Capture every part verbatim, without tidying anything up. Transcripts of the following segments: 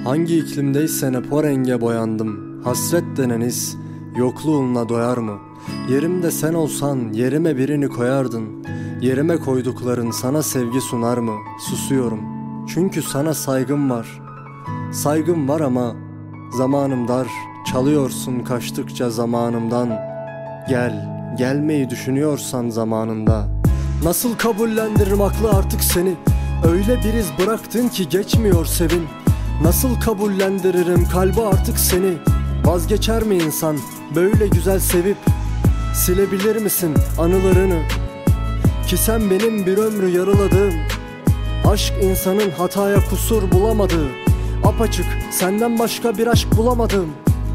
Hangi iklimdeysen hep o renge boyandım. Hasret denen his yokluğunla doyar mı? Yerimde sen olsan yerime birini koyardın. Yerime koydukların sana sevgi sunar mı? Susuyorum çünkü sana saygım var. Saygım var ama zamanım dar. Çalıyorsun kaçtıkça zamanımdan. Gel, gelmeyi düşünüyorsan zamanında. Nasıl kabullendiririm aklı artık seni? Öyle bir iz bıraktın ki geçmiyor sevin. Nasıl kabullendiririm kalbi artık seni? Vazgeçer mi insan böyle güzel sevip? Silebilir misin anılarını? Ki sen benim bir ömrü yaraladığım. Aşk insanın hataya kusur bulamadığı. Apaçık senden başka bir aşk bulamadım.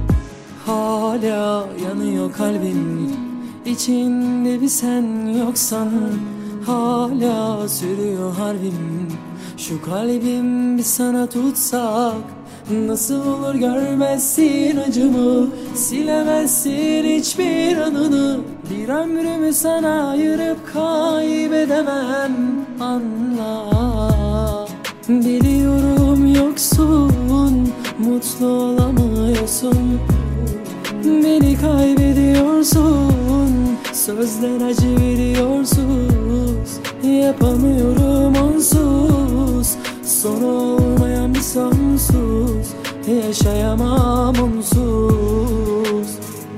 Hala yanıyor kalbim, içinde bir sen yoksan. Hala sürüyor harbim, şu kalbim bir sana tutsak. Nasıl olur görmezsin acımı, silemezsin hiçbir anını. Bir ömrümü sana ayırıp kaybedemem, anla. Biliyorum yoksun, mutlu olamıyorsun. Beni kaybediyorsun, sözler acı veriyorsuz. Yapamıyorum onsuz, son olmayan bir sonsuz. Yaşayamam onsuz.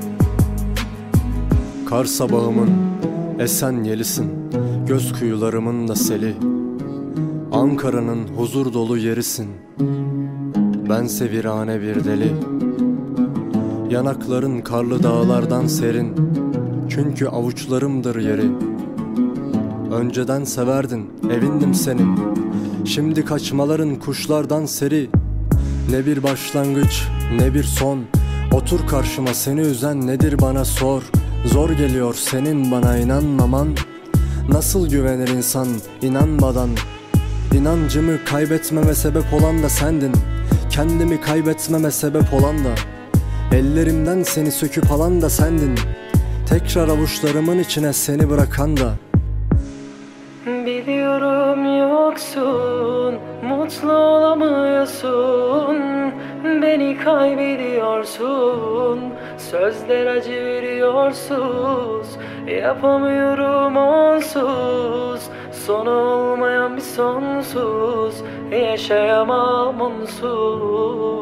Kar sabahımın esen yelisin, göz kuyularımın da seli. Ankara'nın huzur dolu yerisin, bense virane bir deli. Yanakların karlı dağlardan serin, çünkü avuçlarımdır yeri. Önceden severdin, evindim senin. Şimdi kaçmaların kuşlardan seri. Ne bir başlangıç, ne bir son. Otur karşıma, seni üzen nedir bana sor. Zor geliyor senin bana inanmaman. Nasıl güvenir insan inanmadan? İnancımı kaybetmeme sebep olan da sendin. Kendimi kaybetmeme sebep olan da. Ellerimden seni söküp alan da sendin. Tekrar avuçlarımın içine seni bırakan da. Biliyorum yoksun, mutlu olamıyorsun. Beni kaybediyorsun, sözler acı veriyorsuz. Yapamıyorum onsuz, son olmayan bir sonsuz. Yaşayamam onsuz.